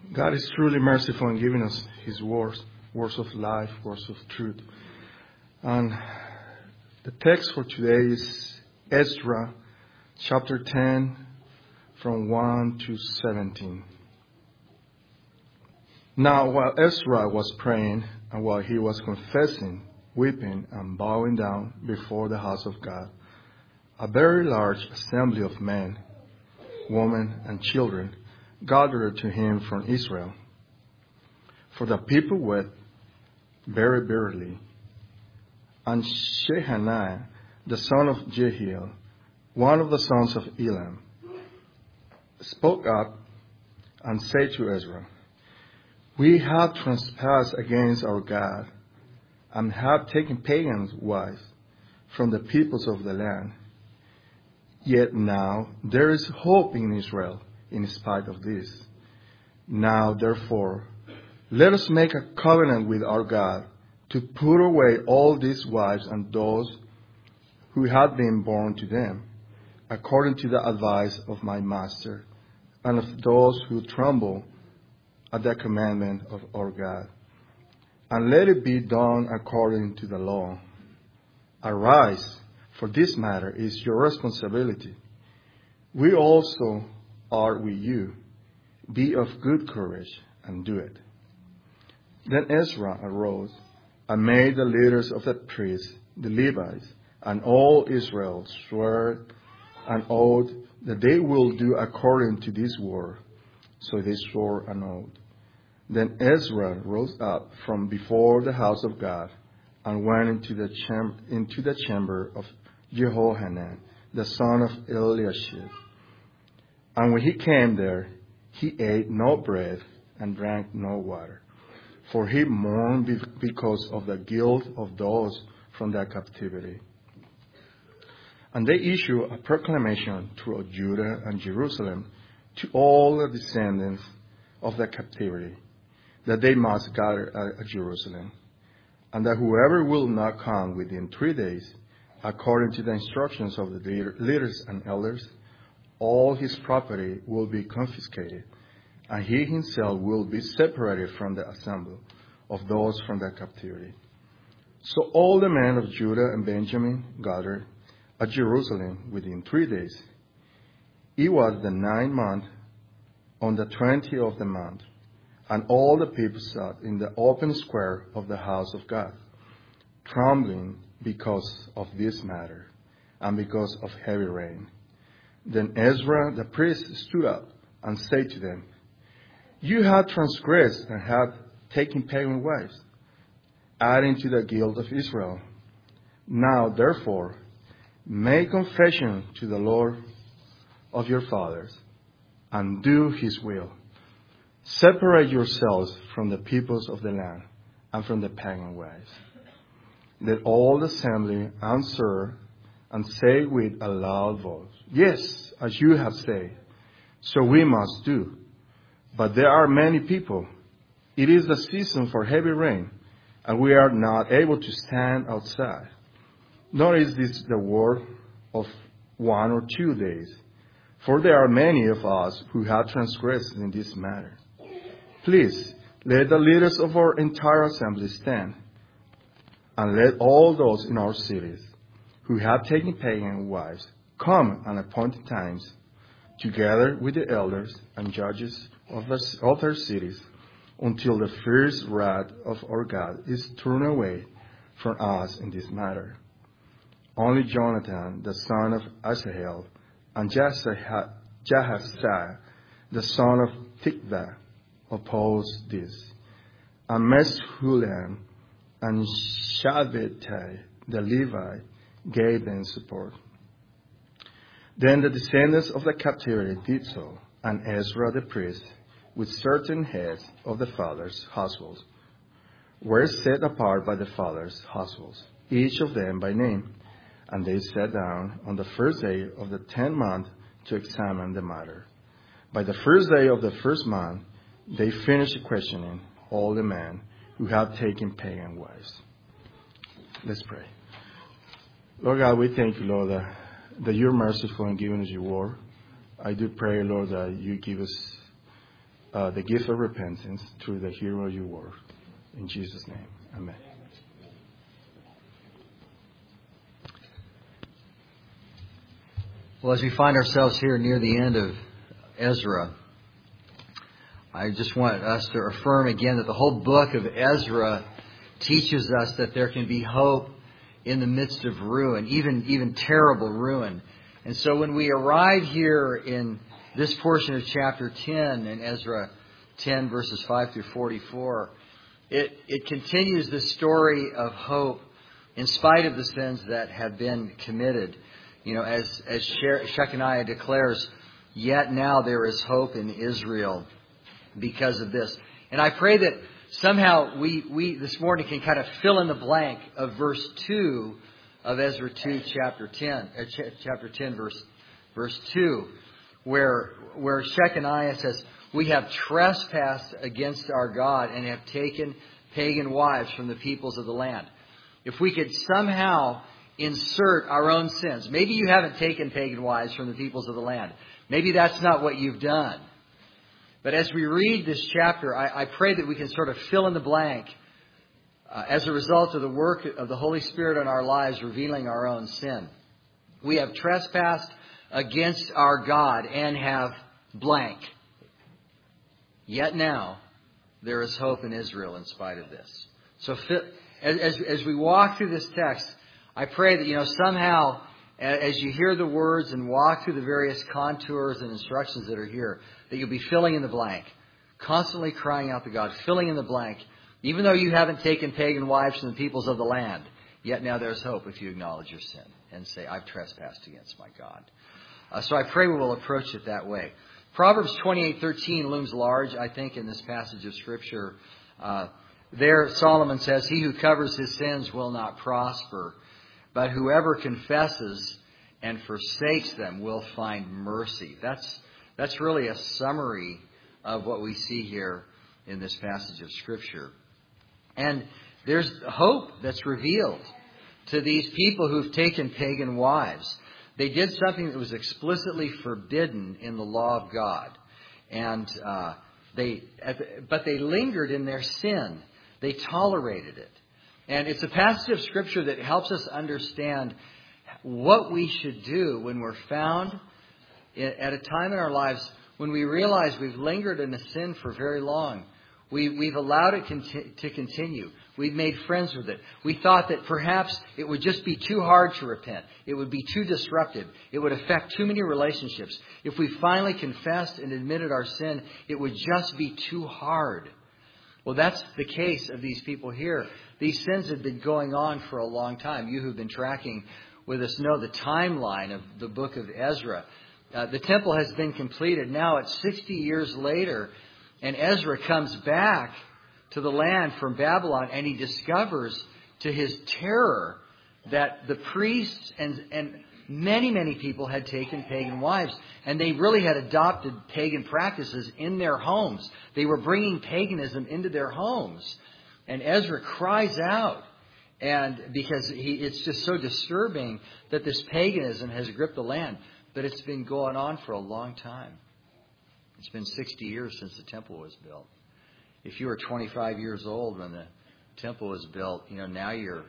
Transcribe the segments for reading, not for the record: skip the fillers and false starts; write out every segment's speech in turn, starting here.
God is truly merciful in giving us His words, words of life, words of truth. And the text for today is Ezra chapter 10 from 1 to 17. Now, while Ezra was praying and while he was confessing, weeping and bowing down before the house of God, a very large assembly of men, women, and children gathered to him from Israel. For the people wept very bitterly. And Shechaniah, the son of Jehiel, one of the sons of Elam, spoke up and said to Ezra, "We have trespassed against our God and have taken pagan wives from the peoples of the land. Yet now there is hope in Israel in spite of this. Now, therefore, let us make a covenant with our God to put away all these wives and those who had been born to them, according to the advice of my master, and of those who tremble at the commandment of our God. And let it be done according to the law. Arise, for this matter is your responsibility. We also are with you. Be of good courage and do it." Then Ezra arose and made the leaders of the priests, the Levites, and all Israel swear an oath that they will do according to this word. So they swore an oath. Then Ezra rose up from before the house of God and went into the chamber of Jehohanan, the son of Eliashib. And when he came there, he ate no bread and drank no water, for he mourned because of the guilt of those from their captivity. And they issued a proclamation throughout Judah and Jerusalem to all the descendants of the captivity, that they must gather at Jerusalem, and that whoever will not come within 3 days, according to the instructions of the leaders and elders, all his property will be confiscated, and he himself will be separated from the assembly of those from the captivity. So all the men of Judah and Benjamin gathered at Jerusalem within 3 days. It was the 9th month, on the 20th of the month, and all the people sat in the open square of the house of God, trembling because of this matter, and because of heavy rain. Then Ezra the priest stood up and said to them, "You have transgressed and have taken pagan wives, adding to the guilt of Israel. Now, therefore, make confession to the Lord of your fathers, and do his will. Separate yourselves from the peoples of the land and from the pagan wives." Let all the assembly answer and say with a loud voice, "Yes, as you have said, so we must do. But there are many people. It is the season for heavy rain, and we are not able to stand outside. Nor is this the work of 1 or 2 days, for there are many of us who have transgressed in this matter. Please, let the leaders of our entire assembly stand, and let all those in our cities who have taken pagan wives come at appointed times, together with the elders and judges of their cities, until the fierce wrath of our God is turned away from us in this matter." Only Jonathan, the son of Asahel, and Jahaziah, the son of Tikvah, opposed this. And Meshullam and Shabbatai, the Levite, gave them support. Then the descendants of the captivity did so, and Ezra the priest, with certain heads of the fathers' households, were set apart by the fathers' households, each of them by name. And they sat down on the first day of the 10th month to examine the matter. By the first day of the first month, they finished questioning all the men who had taken pagan wives. Let's pray. Lord God, we thank you, Lord, that you're merciful in giving us your word. I do pray, Lord, that you give us the gift of repentance through the hero you were. In Jesus' name, amen. Well, as we find ourselves here near the end of Ezra, I just want us to affirm again that the whole book of Ezra teaches us that there can be hope in the midst of ruin, even terrible ruin. And so when we arrive here in this portion of chapter 10 in Ezra 10 verses 5 through 44, it continues the story of hope in spite of the sins that have been committed. You know, as Shechaniah declares, yet now there is hope in Israel because of this. And I pray that somehow we this morning can kind of fill in the blank of verse 2 of Ezra 2, chapter 10, verse 2, where Shechaniah says, we have trespassed against our God and have taken pagan wives from the peoples of the land. If we could somehow insert our own sins. Maybe you haven't taken pagan wives from the peoples of the land. Maybe that's not what you've done. But as we read this chapter, I pray that we can sort of fill in the blank as a result of the work of the Holy Spirit in our lives revealing our own sin. We have trespassed against our God and have blank. Yet now there is hope in Israel in spite of this. So as we walk through this text, I pray that, somehow, as you hear the words and walk through the various contours and instructions that are here, that you'll be filling in the blank, constantly crying out to God, filling in the blank, even though you haven't taken pagan wives from the peoples of the land, yet now there's hope if you acknowledge your sin and say, I've trespassed against my God. So I pray we will approach it that way. Proverbs 28:13 looms large, I think, in this passage of Scripture. There, Solomon says, he who covers his sins will not prosper, but whoever confesses and forsakes them will find mercy. That's really a summary of what we see here in this passage of Scripture. And there's hope that's revealed to these people who've taken pagan wives. They did something that was explicitly forbidden in the law of God. But they lingered in their sin. They tolerated it. And it's a passage of Scripture that helps us understand what we should do when we're found at a time in our lives when we realize we've lingered in a sin for very long. We've allowed it to continue. We've made friends with it. We thought that perhaps it would just be too hard to repent. It would be too disruptive. It would affect too many relationships. If we finally confessed and admitted our sin, it would just be too hard. Well, that's the case of these people here. These sins have been going on for a long time. You who've been tracking with us know the timeline of the book of Ezra. The temple has been completed. Now it's 60 years later, and Ezra comes back to the land from Babylon, and he discovers to his terror that the priests and many people had taken pagan wives, and they really had adopted pagan practices in their homes. They were bringing paganism into their homes. And Ezra cries out, and because it's just so disturbing that this paganism has gripped the land. But it's been going on for a long time. It's been 60 years since the temple was built. If you were 25 years old when the temple was built, now you're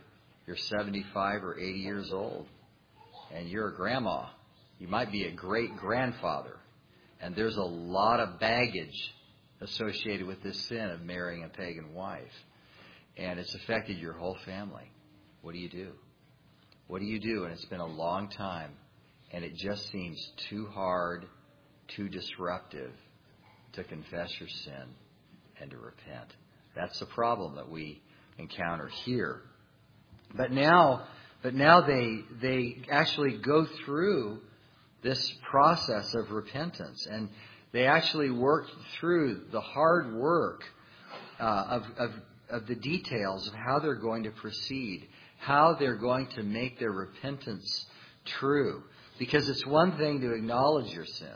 75 or 80 years old. And you're a grandma. You might be a great-grandfather. And there's a lot of baggage associated with this sin of marrying a pagan wife. And it's affected your whole family. What do you do? What do you do? And it's been a long time. And it just seems too hard, too disruptive to confess your sin and to repent. That's the problem that we encounter here. But now they actually go through this process of repentance, and they actually work through the hard work of the details of how they're going to proceed, how they're going to make their repentance true. Because it's one thing to acknowledge your sin,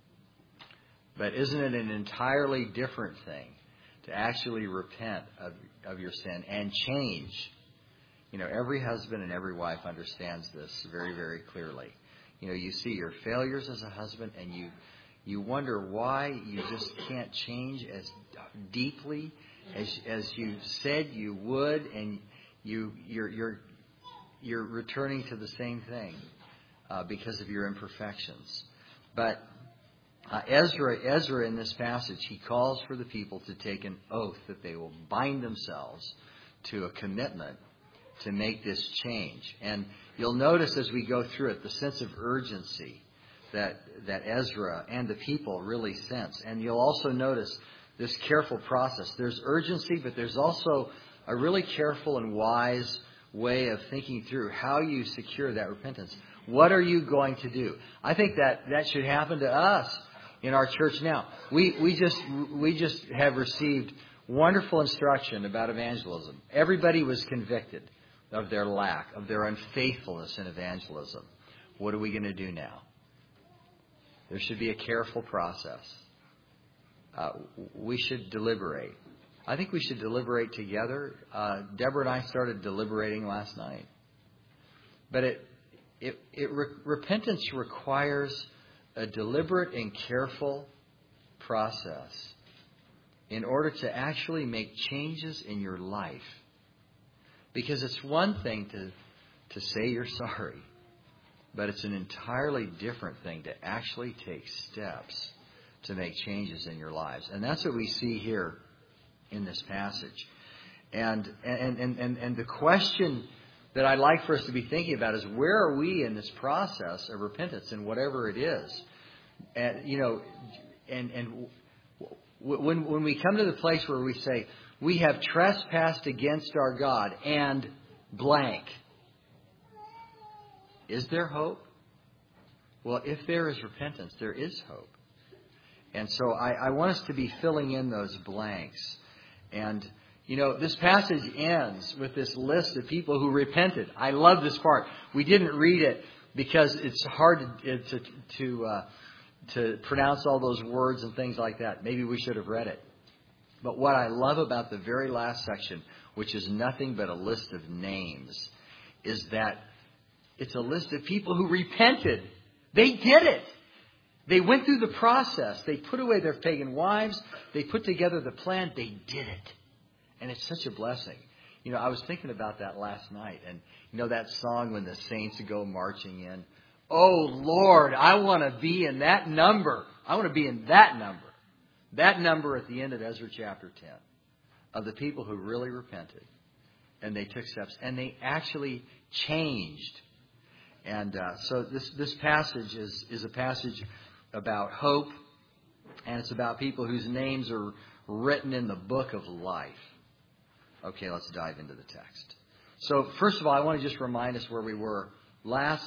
but isn't it an entirely different thing to actually repent of your sin and change? Every husband and every wife understands this very, very clearly. You see your failures as a husband, and you wonder why you just can't change as deeply as you said you would, and you're returning to the same thing because of your imperfections. But Ezra in this passage, he calls for the people to take an oath that they will bind themselves to a commitment to make this change. And you'll notice as we go through it the sense of urgency that Ezra and the people really sense. And you'll also notice this careful process. There's urgency, but there's also a really careful and wise way of thinking through how you secure that repentance. What are you going to do? I think that should happen to us in our church now. We just have received wonderful instruction about evangelism. Everybody was convicted of their lack, of their unfaithfulness in evangelism. What are we going to do now? There should be a careful process. We should deliberate. I think we should deliberate together. Deborah and I started deliberating last night. But repentance requires a deliberate and careful process in order to actually make changes in your life. Because it's one thing to say you're sorry, but it's an entirely different thing to actually take steps to make changes in your lives. And that's what we see here in this passage. And the question that I'd like for us to be thinking about is, where are we in this process of repentance, and whatever it is? And when we come to the place where we say, we have trespassed against our God and blank, is there hope? Well, if there is repentance, there is hope. And so I want us to be filling in those blanks. And, this passage ends with this list of people who repented. I love this part. We didn't read it because it's hard to pronounce all those words and things like that. Maybe we should have read it. But what I love about the very last section, which is nothing but a list of names, is that it's a list of people who repented. They did it. They went through the process. They put away their pagan wives. They put together the plan. They did it. And it's such a blessing. I was thinking about that last night. And, that song when the saints go marching in. Oh, Lord, I want to be in that number. I want to be in that number. That number at the end of Ezra chapter 10. Of the people who really repented. And they took steps. And they actually changed. And so this passage is a passage about hope, and it's about people whose names are written in the book of life. Okay, let's dive into the text. So first of all, I want to just remind us where we were last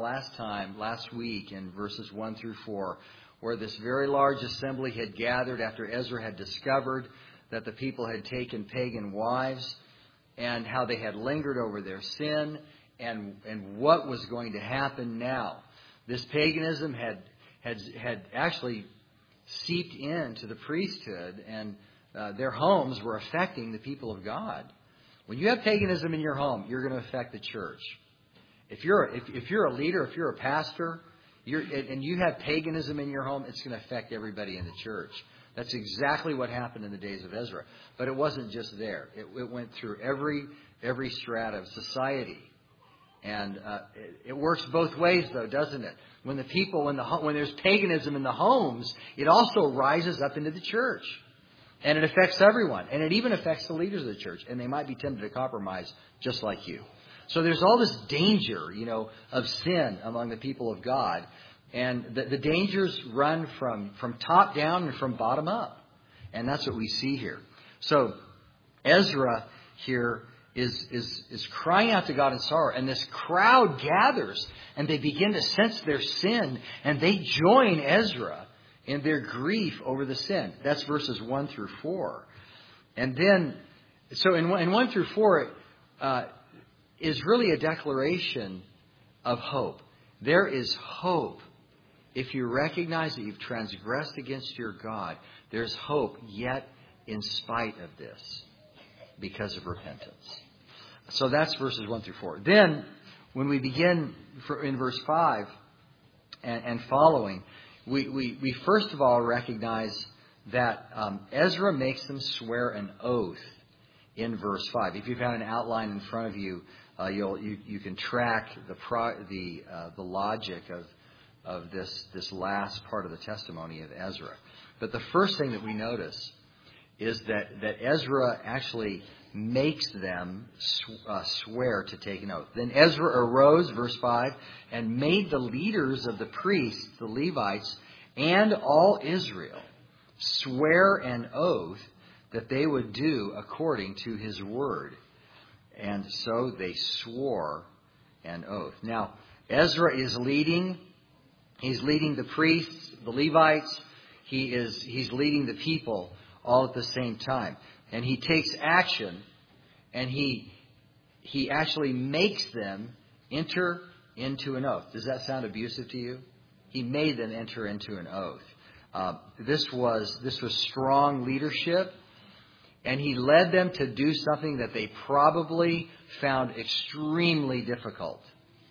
week in verses 1 through 4, where this very large assembly had gathered after Ezra had discovered that the people had taken pagan wives, and how they had lingered over their sin, and what was going to happen now. This paganism had actually seeped into the priesthood, and their homes were affecting the people of God. When you have paganism in your home, you're going to affect the church. If you're a leader, if you're a pastor, and you have paganism in your home, it's going to affect everybody in the church. That's exactly what happened in the days of Ezra. But it wasn't just there. It went through every strata of society. And it works both ways, though, doesn't it? When there's paganism in the homes, it also rises up into the church. And it affects everyone. And it even affects the leaders of the church. And they might be tempted to compromise just like you. So there's all this danger, of sin among the people of God. And the dangers run from top down and from bottom up. And that's what we see here. So Ezra here is crying out to God in sorrow. And this crowd gathers and they begin to sense their sin. And they join Ezra in their grief over the sin. That's verses 1 through 4. And then, so in 1 through 4 is really a declaration of hope. There is hope. If you recognize that you've transgressed against your God, there's hope yet in spite of this because of repentance. So that's verses 1 through 4. Then, when we begin in verse 5 and following, we first of all recognize that Ezra makes them swear an oath in verse 5. If you've got an outline in front of you, you can track the logic of this last part of the testimony of Ezra. But the first thing that we notice is that Ezra actually makes them swear to take an oath. Then Ezra arose, verse 5, and made the leaders of the priests, the Levites, and all Israel swear an oath that they would do according to his word. And so they swore an oath. Now, Ezra is leading. He's leading the priests, the Levites. He's leading the people all at the same time. And he takes action, and he actually makes them enter into an oath. Does that sound abusive to you? He made them enter into an oath. This was strong leadership, and he led them to do something that they probably found extremely difficult.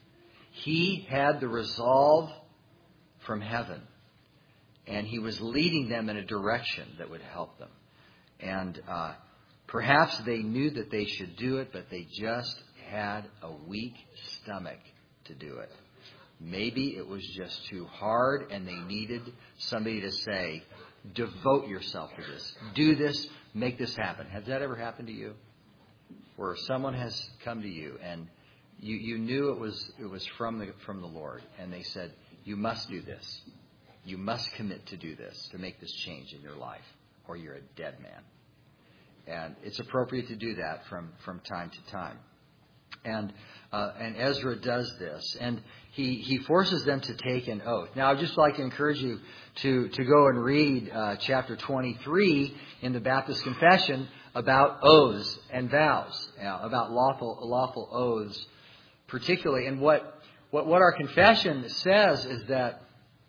He had the resolve from heaven, and he was leading them in a direction that would help them. And perhaps they knew that they should do it, but they just had a weak stomach to do it. Maybe it was just too hard, and they needed somebody to say, devote yourself to this. Do this. Make this happen. Has that ever happened to you? Where someone has come to you, and you knew it was from the Lord, and they said, you must do this. You must commit to do this, to make this change in your life, or you're a dead man. And it's appropriate to do that from time to time. And Ezra does this, and he forces them to take an oath. Now, I'd just like to encourage you to go and read chapter 23 in the Baptist Confession about oaths and vows, about lawful oaths particularly. And what our confession says is that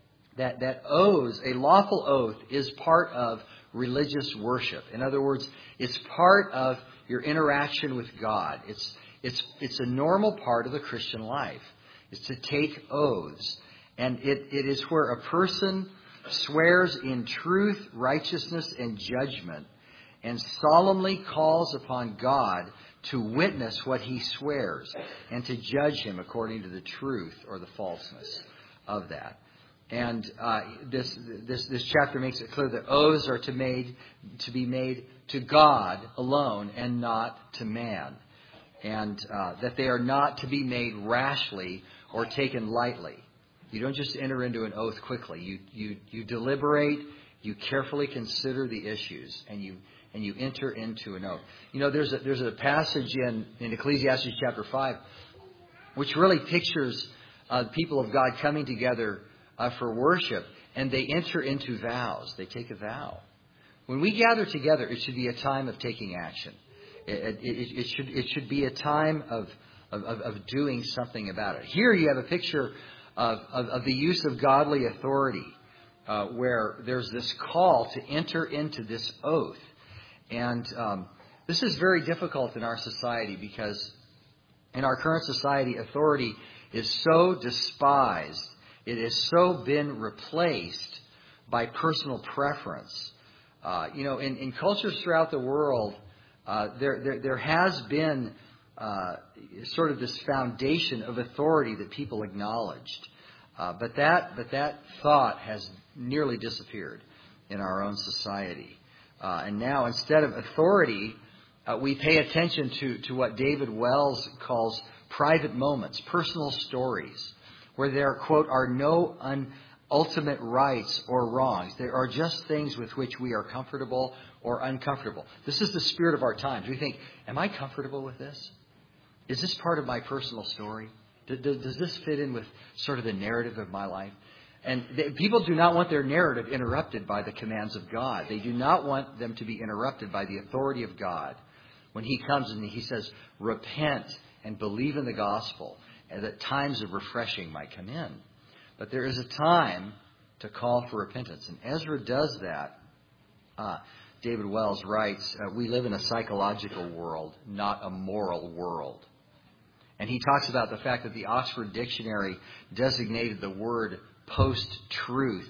oaths, a lawful oath, is part of religious worship. In other words, it's part of your interaction with God. It's a normal part of the Christian life. It's to take oaths. And it is where a person swears in truth, righteousness, and judgment, and solemnly calls upon God to witness what he swears and to judge him according to the truth or the falseness of that. And this chapter makes it clear that oaths are to be made to God alone and not to man, and that they are not to be made rashly or taken lightly. You don't just enter into an oath quickly. You deliberate, you carefully consider the issues, and you enter into an oath. You know, there's a passage in Ecclesiastes chapter 5 which really pictures the people of God coming together for worship, and they enter into vows. They take a vow. When we gather together, it should be a time of taking action. It should be a time of doing something about it. Here you have a picture of the use of godly authority, where there's this call to enter into this oath. And this is very difficult in our society, because in our current society, authority is so despised. It has so been replaced by personal preference. In cultures throughout the world, there has been sort of this foundation of authority that people acknowledged, but that thought has nearly disappeared in our own society. And now, instead of authority, we pay attention to what David Wells calls private moments, personal stories, where there, quote, are no ultimate rights or wrongs. There are just things with which we are comfortable or uncomfortable. This is the spirit of our times. We think, am I comfortable with this? Is this part of my personal story? Does this fit in with sort of the narrative of my life? And people do not want their narrative interrupted by the commands of God. They do not want them to be interrupted by the authority of God. When he comes and he says, repent and believe in the gospel, and that times of refreshing might come in. But there is a time to call for repentance. And Ezra does that. David Wells writes, we live in a psychological world, not a moral world. And he talks about the fact that the Oxford Dictionary designated the word post-truth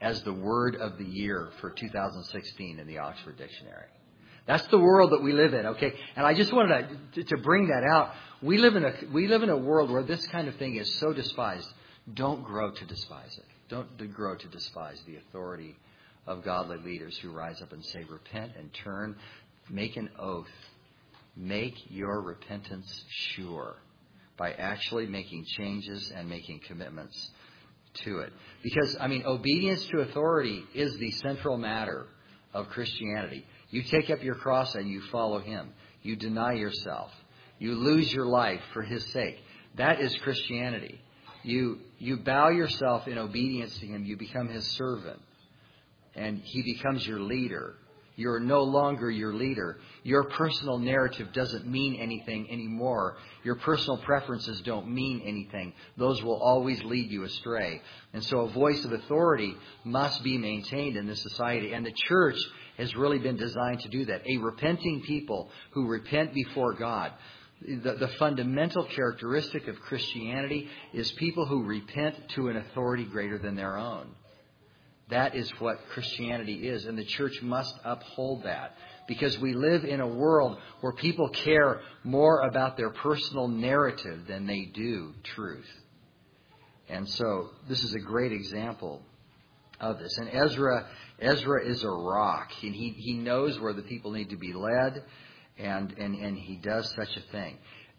as the word of the year for 2016 in the Oxford Dictionary. That's the world that we live in, okay? And I just wanted to bring that out. We live in a world where this kind of thing is so despised. Don't grow to despise it. Don't grow to despise the authority of godly leaders who rise up and say, repent and turn, make an oath. Make your repentance sure by actually making changes and making commitments to it. Because, obedience to authority is the central matter of Christianity. You take up your cross and you follow Him. You deny yourself. You lose your life for His sake. That is Christianity. You bow yourself in obedience to Him. You become His servant. And He becomes your leader. You're no longer your leader. Your personal narrative doesn't mean anything anymore. Your personal preferences don't mean anything. Those will always lead you astray. And so a voice of authority must be maintained in this society. And the church has really been designed to do that. A repenting people who repent before God. The fundamental characteristic of Christianity is people who repent to an authority greater than their own. That is what Christianity is, and the church must uphold that. Because we live in a world where people care more about their personal narrative than they do truth. And so this is a great example of this. And Ezra is a rock. And he knows where the people need to be led, and he does such a thing.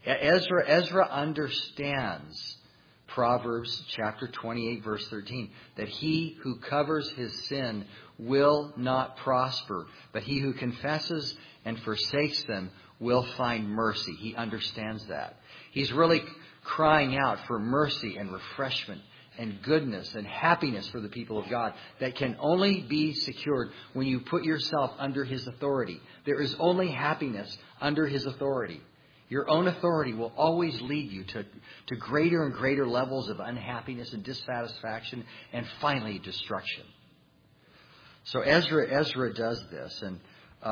Ezra understands Proverbs chapter 28, verse 13, that he who covers his sin will not prosper, but he who confesses and forsakes them will find mercy. He understands that. He's really crying out for mercy and refreshment and goodness and happiness for the people of God that can only be secured when you put yourself under His authority. There is only happiness under His authority. Your own authority will always lead you to greater and greater levels of unhappiness and dissatisfaction and finally destruction. So Ezra does this. And,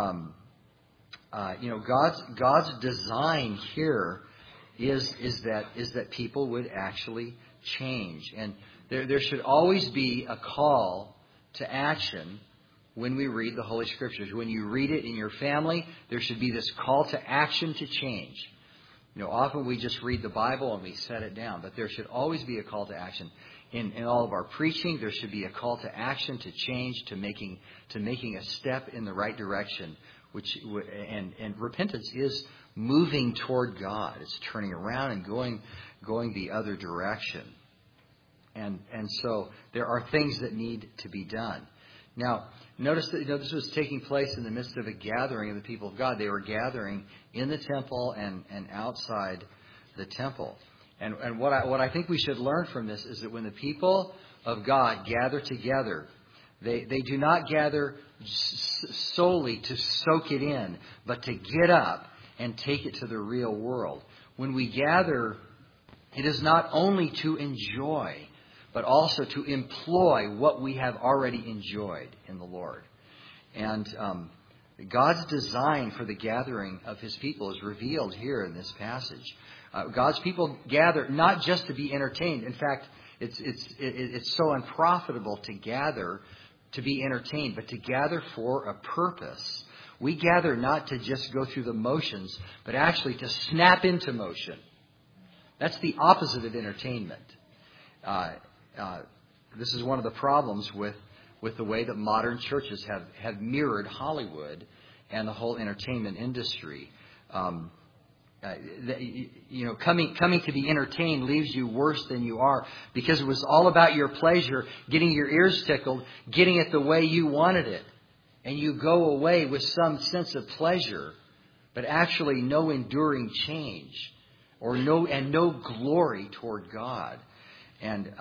God's design here is that people would actually change. And there should always be a call to action when we read the Holy Scriptures. When you read it in your family, there should be this call to action to change. Often we just read the Bible and we set it down, but there should always be a call to action. In all of our preaching, there should be a call to action, to change, to making a step in the right direction. And repentance is moving toward God. It's turning around and going the other direction. And so there are things that need to be done. Now, notice that this was taking place in the midst of a gathering of the people of God. They were gathering in the temple and outside the temple. And what I think we should learn from this is that when the people of God gather together, they do not gather solely to soak it in, but to get up and take it to the real world. When we gather, it is not only to enjoy, but also to employ what we have already enjoyed in the Lord. And God's design for the gathering of His people is revealed here in this passage. God's people gather not just to be entertained. In fact, it's so unprofitable to gather to be entertained, but to gather for a purpose. We gather not to just go through the motions, but actually to snap into motion. That's the opposite of entertainment. This is one of the problems with the way that modern churches have mirrored Hollywood and the whole entertainment industry. Coming to be entertained leaves you worse than you are, because it was all about your pleasure, getting your ears tickled, getting it the way you wanted it. And you go away with some sense of pleasure, but actually no enduring change or no glory toward God. And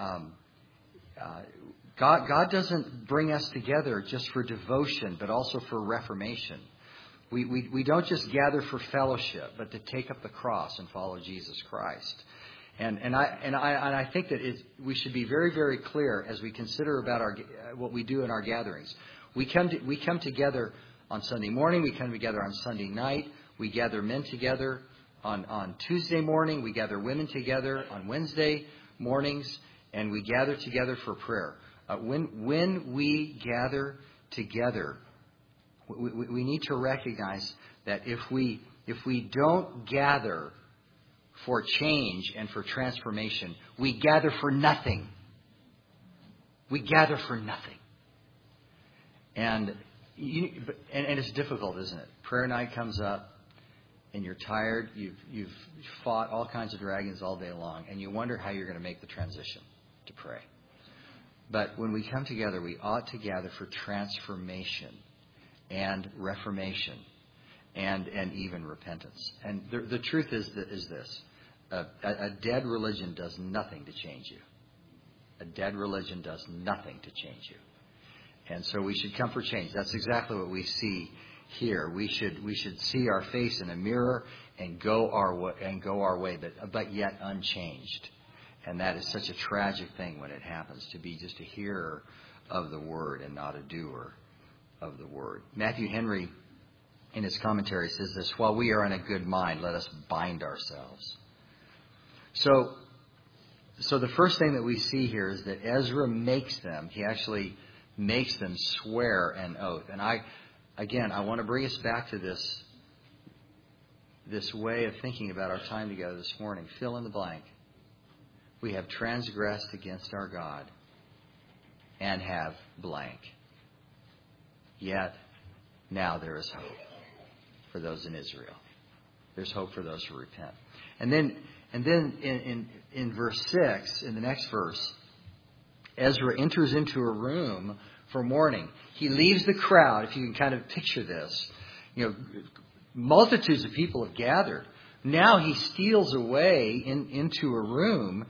God doesn't bring us together just for devotion, but also for reformation. We don't just gather for fellowship, but to take up the cross and follow Jesus Christ. And I think that we should be very, very clear as we consider about what we do in our gatherings. We come together on Sunday morning. We come together on Sunday night. We gather men together on Tuesday morning. We gather women together on Wednesday mornings, and we gather together for prayer. When we gather together, we need to recognize that if we don't gather for change and for transformation, we gather for nothing. We gather for nothing. And it's difficult, isn't it? Prayer night comes up, and you're tired. You've fought all kinds of dragons all day long, and you wonder how you're going to make the transition to pray. But when we come together, we ought to gather for transformation and reformation and even repentance. And the truth is this. A dead religion does nothing to change you. A dead religion does nothing to change you. And so we should come for change. That's exactly what we see here. We should see our face in a mirror and go our way, but yet unchanged. And that is such a tragic thing when it happens, to be just a hearer of the word and not a doer of the word. Matthew Henry, in his commentary, says this: while we are in a good mind, let us bind ourselves. So the first thing that we see here is that Ezra he actually makes them swear an oath. And I want to bring us back to this way of thinking about our time together this morning. Fill in the blank. We have transgressed against our God and have blank. Yet now there is hope for those in Israel. There's hope for those who repent. And then in verse 6, in the next verse, Ezra enters into a room for mourning. He leaves the crowd. If you can kind of picture this, multitudes of people have gathered. Now he steals away into a room,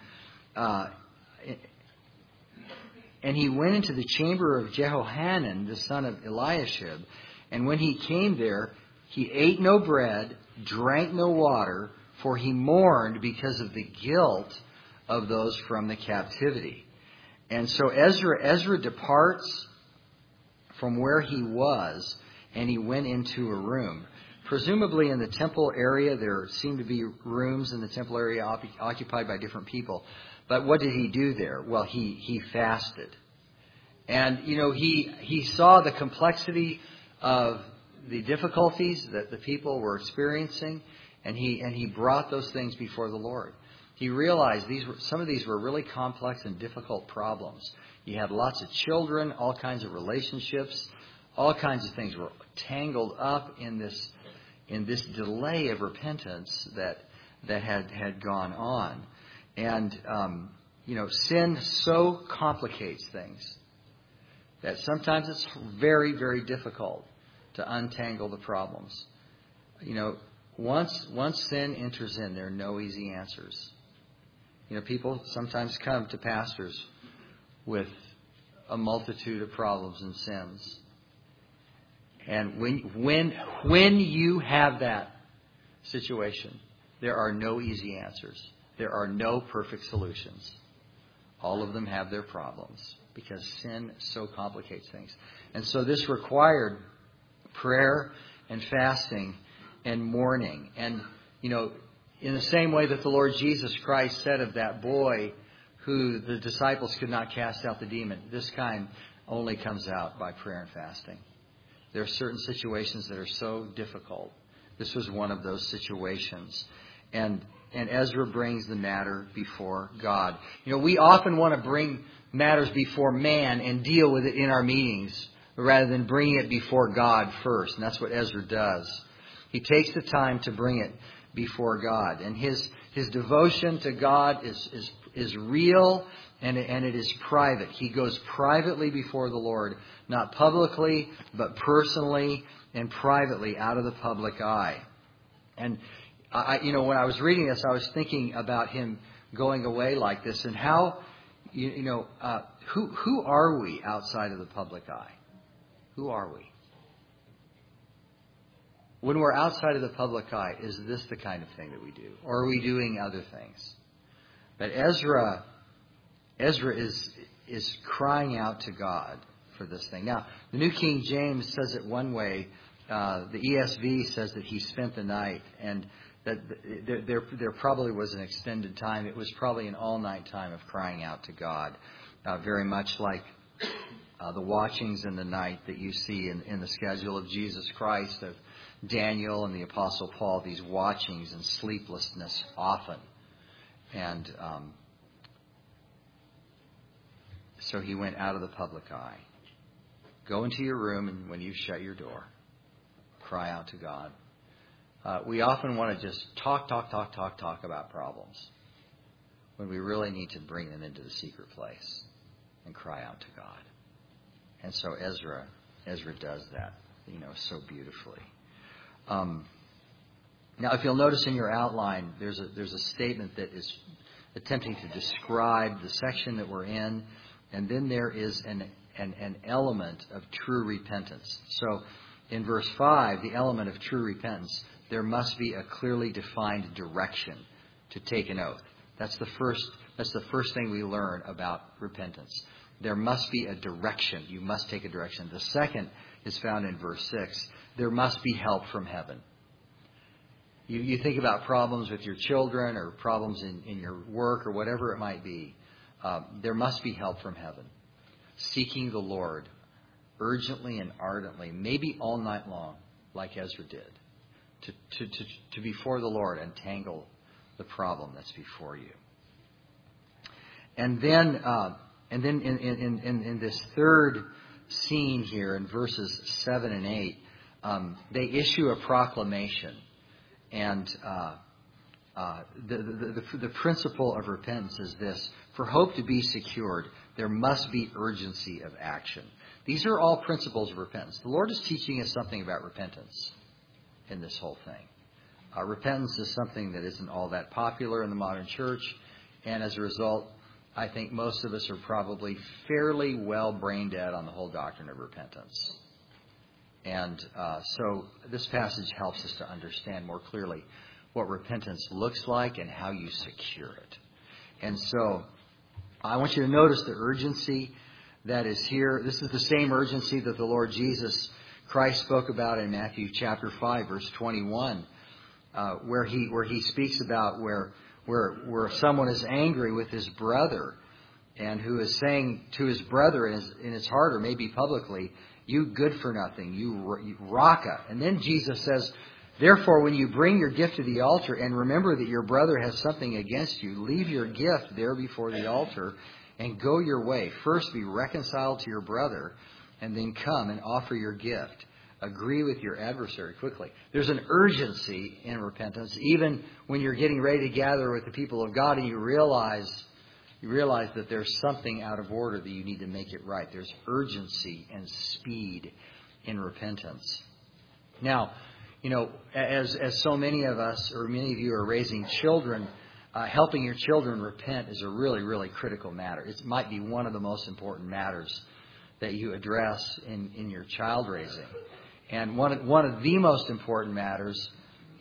and he went into the chamber of Jehohanan, the son of Eliashib. And when he came there, he ate no bread, drank no water, for he mourned because of the guilt of those from the captivity. And so Ezra departs from where he was, and he went into a room. Presumably in the temple area, there seemed to be rooms in the temple area occupied by different people. But what did he do there? Well, he fasted. And, he saw the complexity of the difficulties that the people were experiencing, and he brought those things before the Lord. He realized some of these were really complex and difficult problems. You had lots of children, all kinds of relationships, all kinds of things were tangled up in this delay of repentance that had gone on. And, sin so complicates things that sometimes it's very, very difficult to untangle the problems. Once sin enters in, there are no easy answers. People sometimes come to pastors with a multitude of problems and sins. And when you have that situation, there are no easy answers. There are no perfect solutions. All of them have their problems because sin so complicates things. And so this required prayer and fasting and mourning. And, in the same way that the Lord Jesus Christ said of that boy who the disciples could not cast out the demon, this kind only comes out by prayer and fasting. There are certain situations that are so difficult. This was one of those situations. And Ezra brings the matter before God. We often want to bring matters before man and deal with it in our meetings rather than bringing it before God first. And that's what Ezra does. He takes the time to bring it before God. And his devotion to God is real and it is private. He goes privately before the Lord, not publicly, but personally and privately out of the public eye. And when I was reading this, I was thinking about him going away like this and how, who are we outside of the public eye? Who are we? When we're outside of the public eye, is this the kind of thing that we do? Or are we doing other things? But Ezra is crying out to God for this thing. Now, the New King James says it one way. The ESV says that he spent the night, and that there probably was an extended time. It was probably an all-night time of crying out to God, very much like The watchings in the night that you see in the schedule of Jesus Christ, of Daniel and the Apostle Paul, these watchings and sleeplessness often. And so he went out of the public eye. Go into your room, and when you shut your door, cry out to God. We often want to just talk about problems when we really need to bring them into the secret place and cry out to God. And so Ezra does that, so beautifully. Now, if you'll notice in your outline, there's a statement that is attempting to describe the section that we're in, and then there is an element of true repentance. So, in verse 5, the element of true repentance, there must be a clearly defined direction to take an oath. That's the first thing we learn about repentance. There must be a direction. You must take a direction. The second is found in verse 6. There must be help from heaven. You think about problems with your children or problems in your work or whatever it might be. There must be help from heaven. Seeking the Lord urgently and ardently, maybe all night long, like Ezra did, to before the Lord untangle the problem that's before you. And then in this third scene here in verses 7 and 8, they issue a proclamation. And the principle of repentance is this: for hope to be secured, there must be urgency of action. These are all principles of repentance. The Lord is teaching us something about repentance in this whole thing. Repentance is something that isn't all that popular in the modern church, and as a result, I think most of us are probably fairly well brain dead on the whole doctrine of repentance. And so this passage helps us to understand more clearly what repentance looks like and how you secure it. And so I want you to notice the urgency that is here. This is the same urgency that the Lord Jesus Christ spoke about in Matthew chapter 5, verse 21, where he speaks about where someone is angry with his brother and who is saying to his brother in his heart or maybe publicly, "You good for nothing, you raka." And then Jesus says, "Therefore, when you bring your gift to the altar and remember that your brother has something against you, leave your gift there before the altar and go your way. First be reconciled to your brother and then come and offer your gift. Agree with your adversary quickly." There's an urgency in repentance, even when you're getting ready to gather with the people of God and you realize that there's something out of order that you need to make it right. There's urgency and speed in repentance. Now, as so many of us, or many of you are raising children, helping your children repent is a really, really critical matter. It might be one of the most important matters that you address in your child raising. And one of the most important matters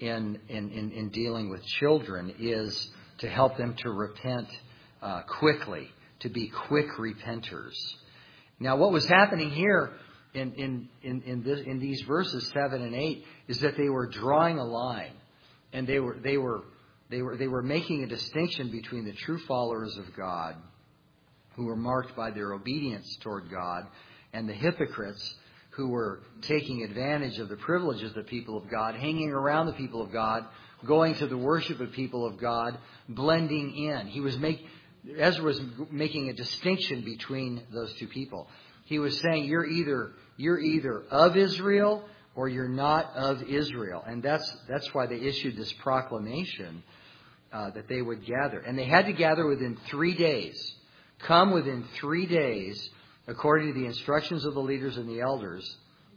in dealing with children is to help them to repent quickly, to be quick repenters. Now, what was happening here in these verses 7 and 8 is that they were drawing a line, and they were making a distinction between the true followers of God, who were marked by their obedience toward God, and the hypocrites who were taking advantage of the privileges of the people of God, hanging around the people of God, going to the worship of people of God, blending in. Ezra was making a distinction between those two people. He was saying, you're either of Israel or you're not of Israel. And that's why they issued this proclamation that they would gather. And they had to gather within 3 days. Come within 3 days, according to the instructions of the leaders and the elders.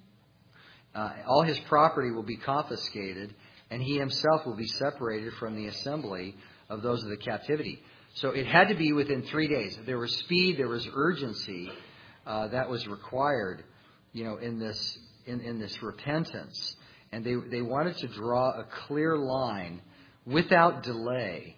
All his property will be confiscated, and he himself will be separated from the assembly of those of the captivity. So it had to be within 3 days. There was speed, there was urgency that was required, in this repentance. And they wanted to draw a clear line without delay.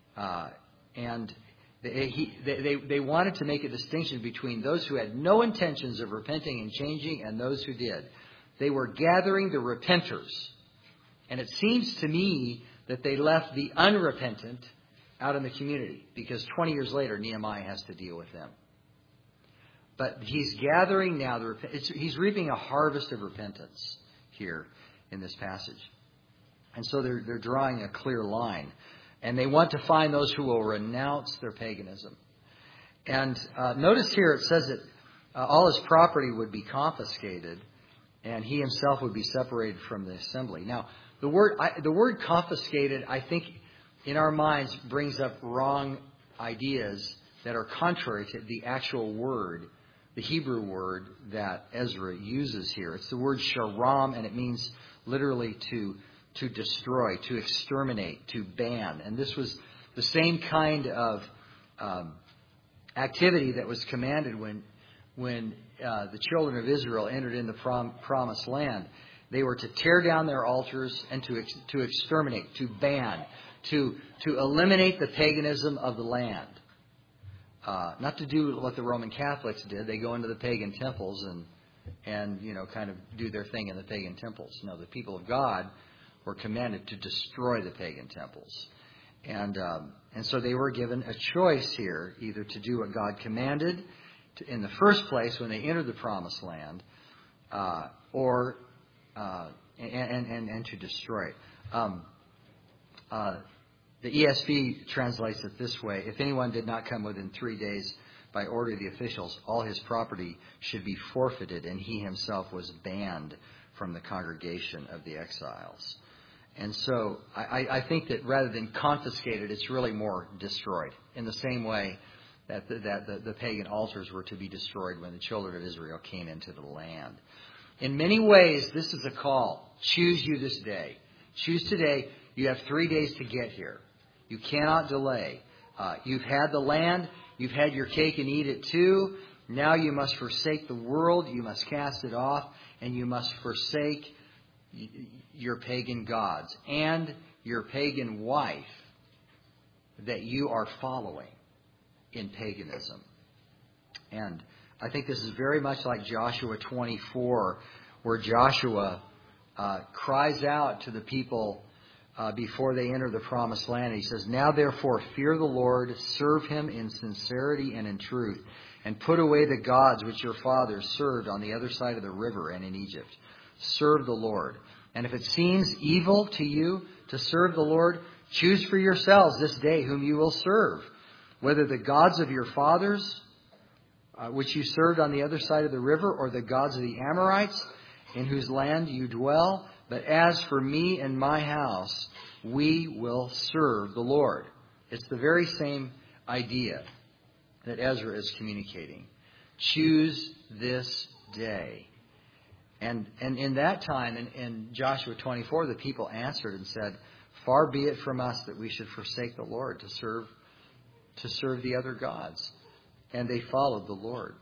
And they wanted to make a distinction between those who had no intentions of repenting and changing and those who did. They were gathering the repenters. And it seems to me that they left the unrepentant out in the community, because 20 years later, Nehemiah has to deal with them. But he's gathering now. He's reaping a harvest of repentance here in this passage. And so they're drawing a clear line. And they want to find those who will renounce their paganism. And notice here it says that all his property would be confiscated, and he himself would be separated from the assembly. Now, the word confiscated, I think, in our minds brings up wrong ideas that are contrary to the actual word, the Hebrew word that Ezra uses here. It's the word sharam, and it means literally to destroy, to exterminate, to ban. And this was the same kind of activity that was commanded when the children of Israel entered in the promised land. They were to tear down their altars and to exterminate, to ban, to eliminate the paganism of the land. Not to do what the Roman Catholics did. They go into the pagan temples and kind of do their thing in the pagan temples. No, the people of God were commanded to destroy the pagan temples. And so they were given a choice here, either to do what God commanded in the first place when they entered the promised land, or to destroy it. The ESV translates it this way: if anyone did not come within 3 days by order of the officials, all his property should be forfeited, and he himself was banned from the congregation of the exiles. And so I think that rather than confiscated, it's really more destroyed, in the same way that the pagan altars were to be destroyed when the children of Israel came into the land. In many ways, this is a call. Choose you this day. Choose today. You have 3 days to get here. You cannot delay. You've had the land. You've had your cake and eat it too. Now you must forsake the world. You must cast it off. And you must forsake your pagan gods and your pagan wife that you are following in paganism. And I think this is very much like Joshua 24, where Joshua cries out to the people before they enter the promised land. He says, "Now therefore fear the Lord, serve him in sincerity and in truth, and put away the gods which your fathers served on the other side of the river and in Egypt. Serve the Lord. And if it seems evil to you to serve the Lord, choose for yourselves this day whom you will serve, whether the gods of your fathers, which you served on the other side of the river, or the gods of the Amorites, in whose land you dwell. But as for me and my house, we will serve the Lord." It's the very same idea that Ezra is communicating. Choose this day. And in that time, in Joshua 24, the people answered and said, "Far be it from us that we should forsake the Lord to serve the other gods." And they followed the Lord.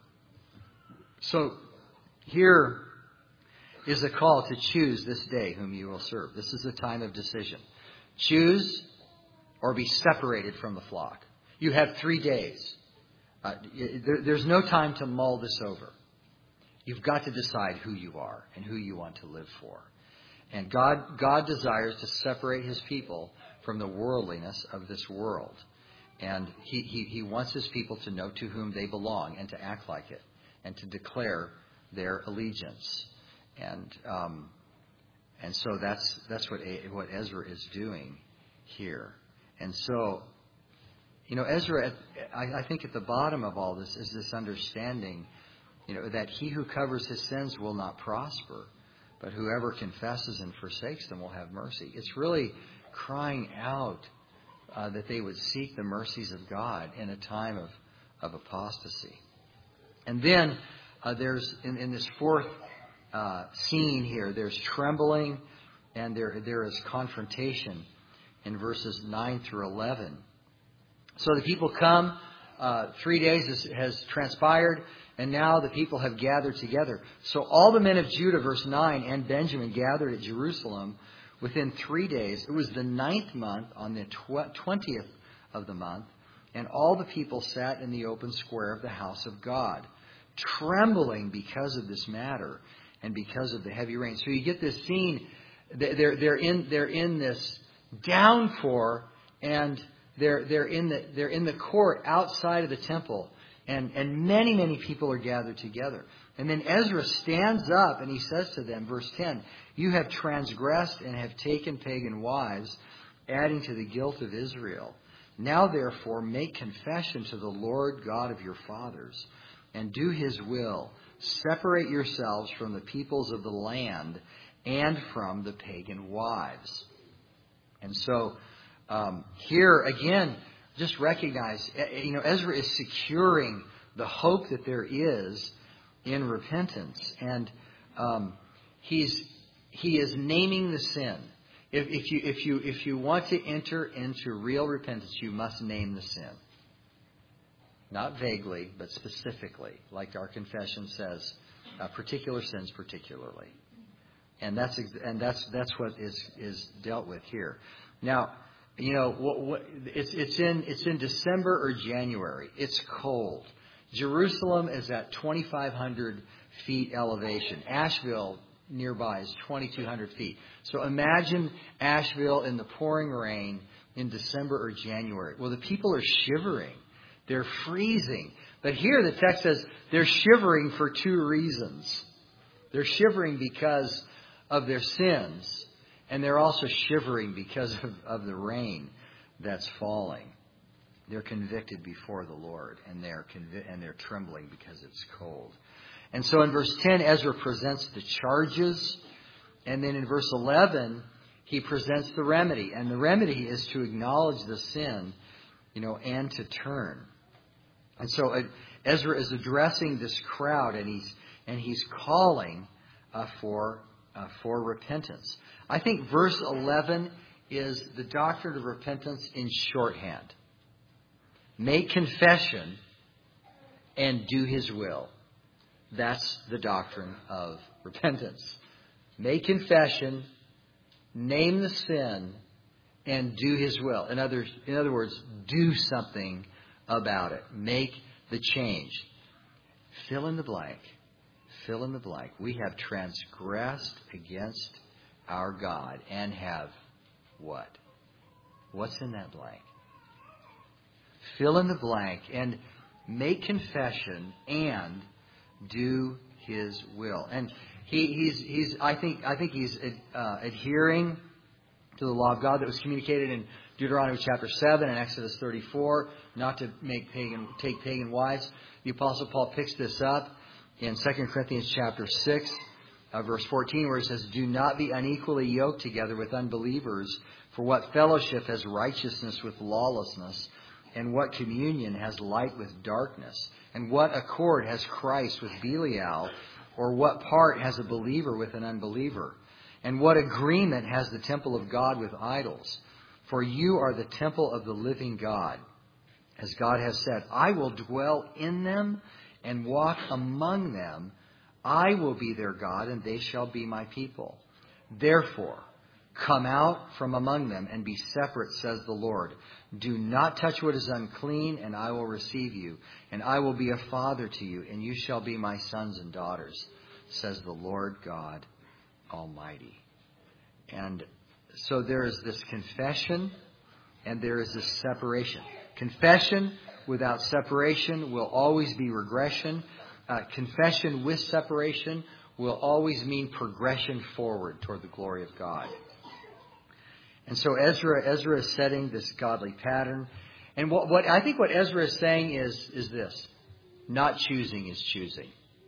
So here is a call to choose this day whom you will serve. This is a time of decision. Choose or be separated from the flock. You have 3 days. There's no time to mull this over. You've got to decide who you are and who you want to live for. And God desires to separate his people from the worldliness of this world. And he wants his people to know to whom they belong and to act like it and to declare their allegiance. And so that's what Ezra is doing here. And so, Ezra, I think at the bottom of all this is this understanding, that he who covers his sins will not prosper, but whoever confesses and forsakes them will have mercy. It's really crying out that they would seek the mercies of God in a time of apostasy. And then there's in this fourth scene here, there's trembling and there is confrontation in verses 9 through 11. So the people come, 3 days has transpired, and now the people have gathered together. So all the men of Judah, verse 9, and Benjamin gathered at Jerusalem within 3 days. It was the 9th month, on the 20th of the month, and all the people sat in the open square of the house of God, trembling because of this matter and because of the heavy rain. So you get this scene. They're in this downpour, and they're in the court outside of the temple, And many, many people are gathered together. And then Ezra stands up and he says to them, verse 10, "You have transgressed and have taken pagan wives, adding to the guilt of Israel. Now therefore make confession to the Lord God of your fathers, and do His will. Separate yourselves from the peoples of the land and from the pagan wives." And so here again, just recognize, Ezra is securing the hope that there is in repentance, and he is naming the sin. If you want to enter into real repentance, you must name the sin, not vaguely, but specifically, like our confession says, particular sins particularly, and that's what is dealt with here. Now, it's in December or January. It's cold. Jerusalem is at 2,500 feet elevation. Asheville nearby is 2,200 feet. So imagine Asheville in the pouring rain in December or January. Well, the people are shivering. They're freezing. But here the text says they're shivering for two reasons. They're shivering because of their sins, and they're also shivering because of the rain that's falling. They're convicted before the Lord, and they're trembling because it's cold. And so in verse 10, Ezra presents the charges, and then in verse 11, he presents the remedy. And the remedy is to acknowledge the sin, and to turn. And so Ezra is addressing this crowd, and he's calling for repentance. I think verse 11 is the doctrine of repentance in shorthand. Make confession and do His will. That's the doctrine of repentance. Make confession, name the sin, and do His will. In other words, do something about it. Make the change. Fill in the blank. Fill in the blank. We have transgressed against our God and have what? What's in that blank? Fill in the blank and make confession and do His will. And I think he's adhering to the law of God that was communicated in Deuteronomy chapter 7 and Exodus 34, not to take pagan wives. The Apostle Paul picks this up in 2 Corinthians chapter 6, verse 14, where he says, "Do not be unequally yoked together with unbelievers, for what fellowship has righteousness with lawlessness? And what communion has light with darkness? And what accord has Christ with Belial? Or what part has a believer with an unbeliever? And what agreement has the temple of God with idols? For you are the temple of the living God. As God has said, I will dwell in them and walk among them. I will be their God, and they shall be my people. Therefore, come out from among them and be separate, says the Lord. Do not touch what is unclean, and I will receive you. And I will be a father to you, and you shall be my sons and daughters, says the Lord God Almighty." And so there is this confession, and there is this separation. Confession without separation will always be regression. Confession with separation will always mean progression forward toward the glory of God. And so Ezra is setting this godly pattern. And what I think what Ezra is saying is this: not choosing is choosing.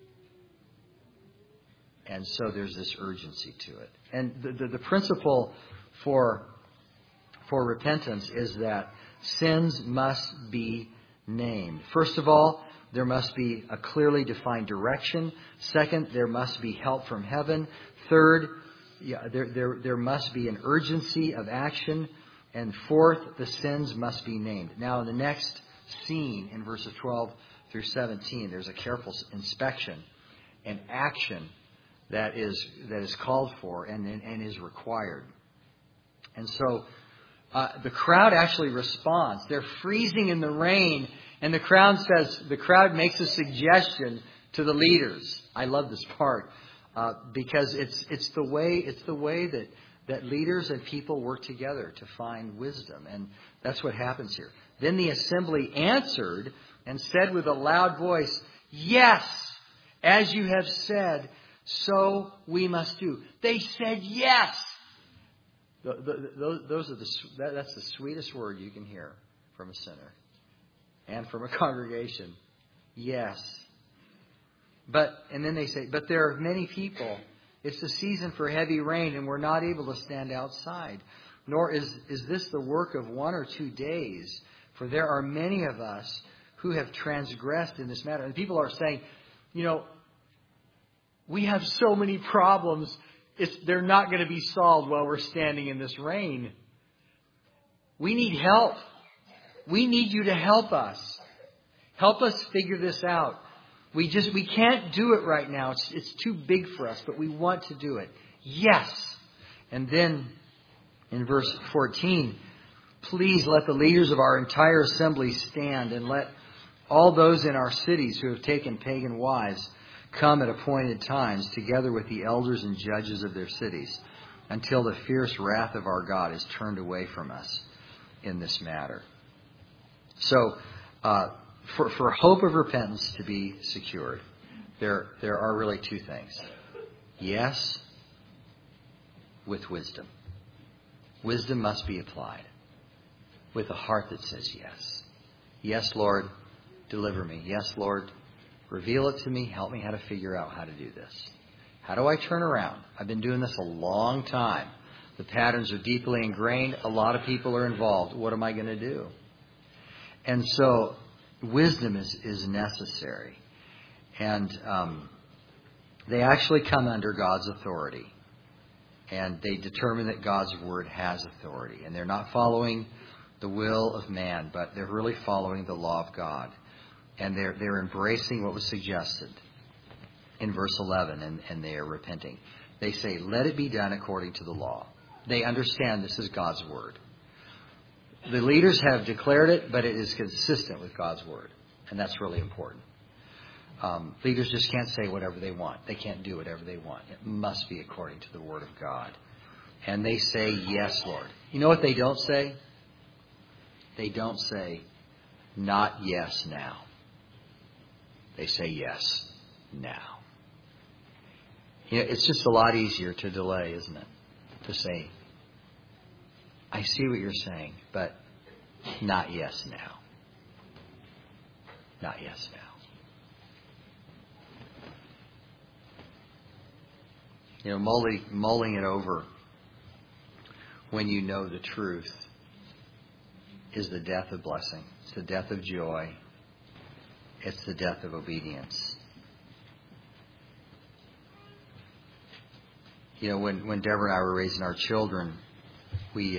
And so there's this urgency to it. And the principle for repentance is that sins must be named. First of all, there must be a clearly defined direction. Second, there must be help from heaven. Third, there must be an urgency of action. And fourth, the sins must be named. Now, in the next scene, in verses 12 through 17, there's a careful inspection and action that is called for and is required. And so the crowd actually responds. They're freezing in the rain, and the crowd makes a suggestion to the leaders. I love this part because it's the way that leaders and people work together to find wisdom, and that's what happens here. Then the assembly answered and said with a loud voice, "Yes, as you have said, so we must do." They said yes. That's the sweetest word you can hear from a sinner and from a congregation. Yes. And then they say, but there are many people. It's the season for heavy rain, and we're not able to stand outside. Nor is this the work of 1 or 2 days. For there are many of us who have transgressed in this matter. And people are saying, we have so many problems. They're not going to be solved while we're standing in this rain. We need help. We need you to help us. Help us figure this out. We can't do it right now. It's too big for us, but we want to do it. Yes. And then in verse 14, please let the leaders of our entire assembly stand, and let all those in our cities who have taken pagan wives come at appointed times, together with the elders and judges of their cities, until the fierce wrath of our God is turned away from us in this matter. So, for hope of repentance to be secured, there are really 2 things. Yes, with wisdom. Wisdom must be applied with a heart that says yes. Yes, Lord, deliver me. Yes, Lord, reveal it to me. Help me how to figure out how to do this. How do I turn around? I've been doing this a long time. The patterns are deeply ingrained. A lot of people are involved. What am I going to do? And so wisdom is necessary. And they actually come under God's authority. And they determine that God's word has authority. And they're not following the will of man, but they're really following the law of God. And they're embracing what was suggested in verse 11, and they are repenting. They say, let it be done according to the law. They understand this is God's word. The leaders have declared it, but it is consistent with God's word. And that's really important. Leaders just can't say whatever they want. They can't do whatever they want. It must be according to the word of God. And they say, yes, Lord. You know what they don't say? They don't say, not yes now. They say yes now. It's just a lot easier to delay, isn't it? To say, I see what you're saying, but not yes now. Not yes now. Mulling it over when you know the truth is the death of blessing. It's the death of joy. It's the death of obedience. When Deborah and I were raising our children, we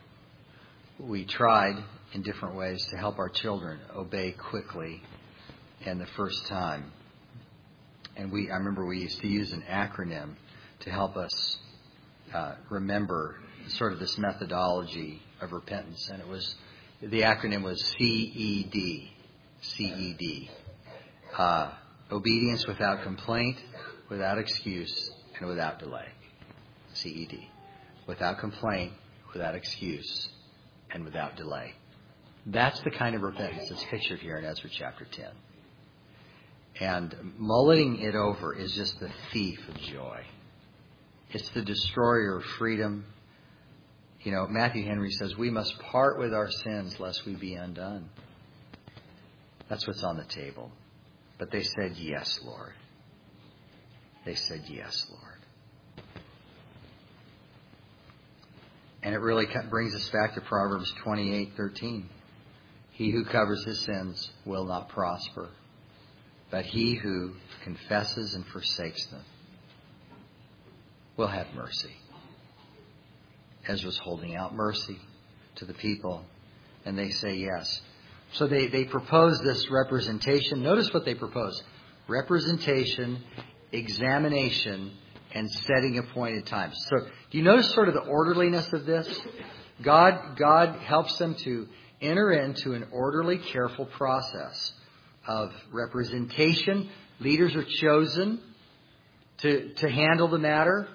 tried in different ways to help our children obey quickly and the first time. And I remember we used to use an acronym to help us remember sort of this methodology of repentance. And the acronym was CED. CED. Obedience without complaint, without excuse, and without delay. CED. Without complaint, without excuse, and without delay. That's the kind of repentance that's pictured here in Ezra chapter 10. And mulling it over is just the thief of joy. It's the destroyer of freedom. Matthew Henry says, we must part with our sins lest we be undone. That's what's on the table. But they said, yes, Lord. They said, yes, Lord. And it really brings us back to Proverbs 28:13. He who covers his sins will not prosper, but he who confesses and forsakes them will have mercy. Ezra's holding out mercy to the people, and they say yes. So they propose this representation. Notice what they propose. Representation, examination, and setting appointed times. So do you notice sort of the orderliness of this? God helps them to enter into an orderly, careful process of representation. Leaders are chosen to handle the matter.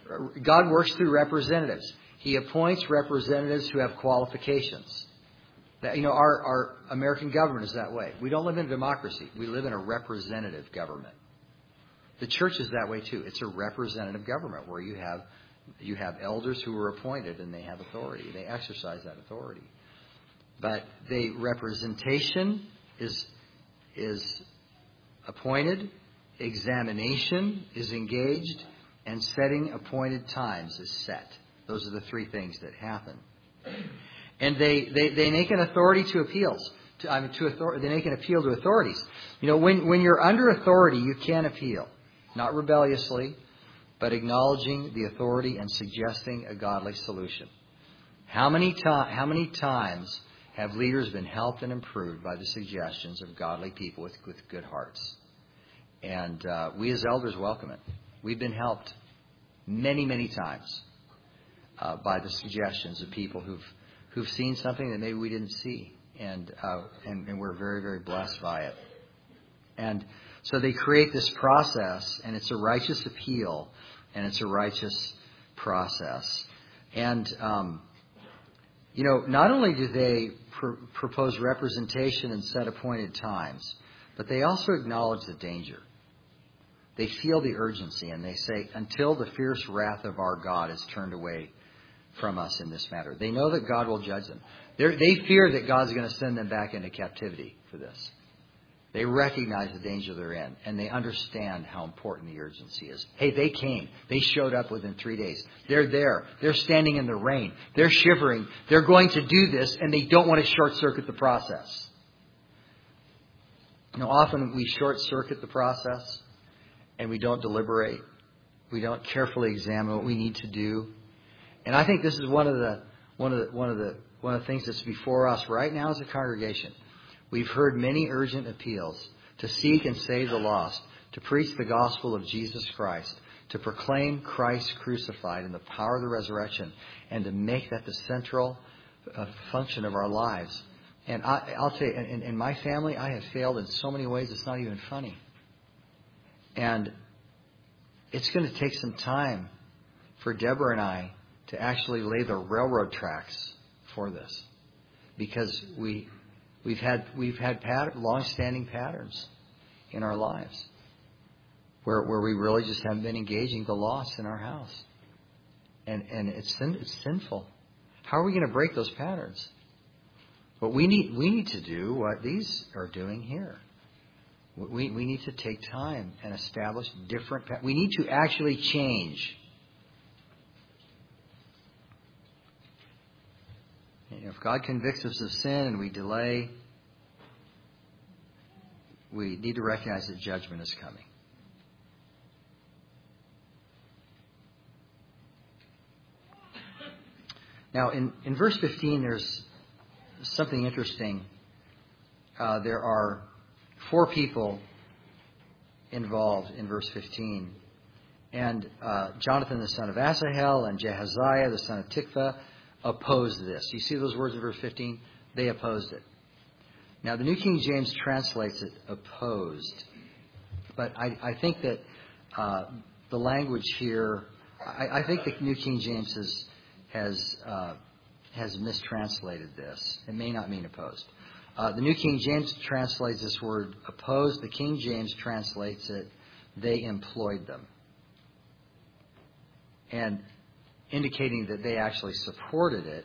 God works through representatives. He appoints representatives who have qualifications. That, our American government is that way. We don't live in a democracy. We live in a representative government. The church is that way too. It's a representative government where you have elders who are appointed and they have authority. They exercise that authority. But the representation is appointed, examination is engaged, and setting appointed times is set. Those are the three things that happen. And they make an authority to appeals. They make an appeal to authorities. When you're under authority, you can appeal. Not rebelliously, but acknowledging the authority and suggesting a godly solution. How many times have leaders been helped and improved by the suggestions of godly people with good hearts? And we as elders welcome it. We've been helped many, many times by the suggestions of people who've seen something that maybe we didn't see, and we're very, very blessed by it. And so they create this process, and it's a righteous appeal, and it's a righteous process. And not only do they propose representation and set appointed times, but they also acknowledge the danger. They feel the urgency, and they say, until the fierce wrath of our God is turned away from us in this matter. They know that God will judge them. They fear that God's going to send them back into captivity for this. They recognize the danger they're in, and they understand how important the urgency is. Hey, they came. They showed up within 3 days. They're there. They're standing in the rain. They're shivering. They're going to do this, and they don't want to short-circuit the process. Often we short-circuit the process, and we don't deliberate. We don't carefully examine what we need to do. And I think this is one of the things that's before us right now as a congregation. We've heard many urgent appeals to seek and save the lost, to preach the gospel of Jesus Christ, to proclaim Christ crucified and the power of the resurrection, and to make that the central function of our lives. And I'll tell you, in my family, I have failed in so many ways it's not even funny. And it's going to take some time for Deborah and I to actually lay the railroad tracks for this, because we've had long-standing patterns in our lives where we really just haven't been engaging the lost in our house, and it's sinful. How are we going to break those patterns? But we need to do what these are doing here. We need to take time and establish different. We need to actually change. If God convicts us of sin and we delay, we need to recognize that judgment is coming. Now, in verse 15, there's something interesting. There are 4 people involved in verse 15. And Jonathan, the son of Asahel, and Jehaziah, the son of Tikva, opposed this. You see those words in verse 15? They opposed it. Now, the New King James translates it opposed. But I think that the language here, I think the New King James has mistranslated this. It may not mean opposed. The New King James translates this word opposed. The King James translates it, they employed them. And indicating that they actually supported it.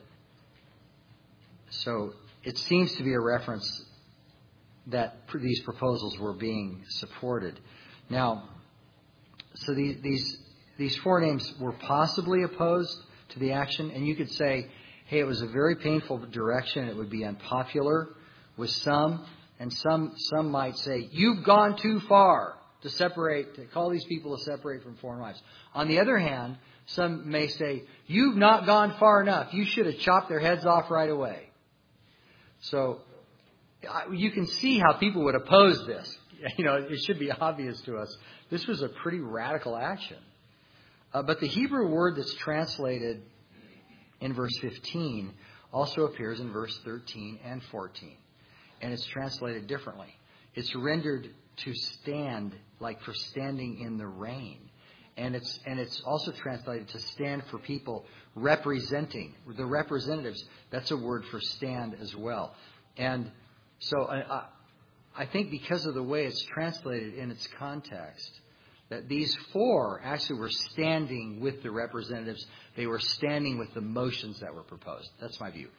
So it seems to be a reference that these proposals were being supported. Now, so these 4 names were possibly opposed to the action, and you could say, hey, it was a very painful direction. It would be unpopular with some, and some might say, you've gone too far to call these people to separate from foreign wives. On the other hand, some may say, you've not gone far enough. You should have chopped their heads off right away. So you can see how people would oppose this. It should be obvious to us. This was a pretty radical action. But the Hebrew word that's translated in verse 15 also appears in verse 13 and 14. And it's translated differently. It's rendered to stand, like for standing in the rain. And it's also translated to stand for people representing. The representatives, that's a word for stand as well. And so I think because of the way it's translated in its context, that these four actually were standing with the representatives. They were standing with the motions that were proposed. That's my view.